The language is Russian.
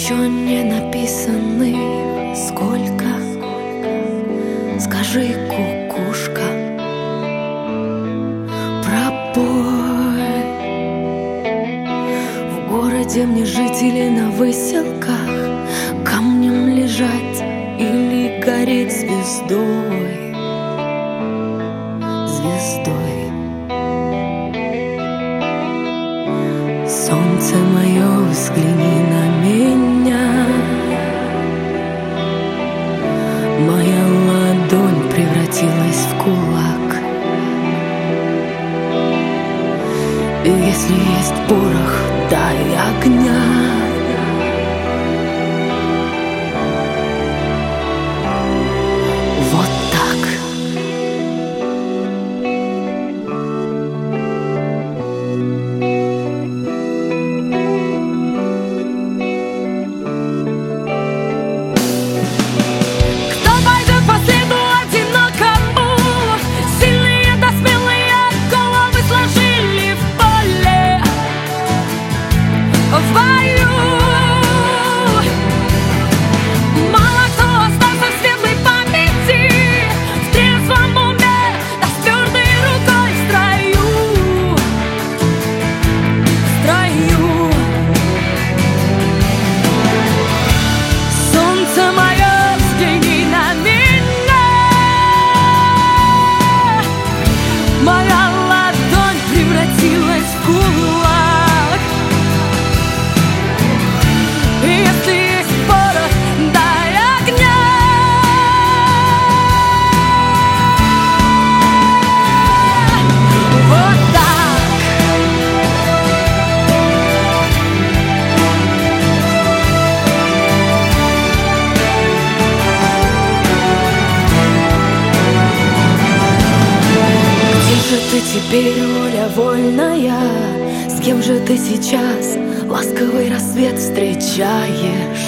еще не написаны. Сколько? Скажи, кукушка, пробой. В городе мне жить или на выселках, камнем лежать или гореть звездой. Звездой. Солнце мое, взгляни на меня. Моя ладонь превратилась в кулак. И если есть порох, дай огня. Вот так. В бою мало кто остался в светлой памяти, в трезвом уме, да с твердой рукой в строю. В строю. Солнце мое, взгляни на меня. Моя ладонь превратилась в кулак. Ты теперь, воля вольная, с кем же ты сейчас ласковый рассвет встречаешь?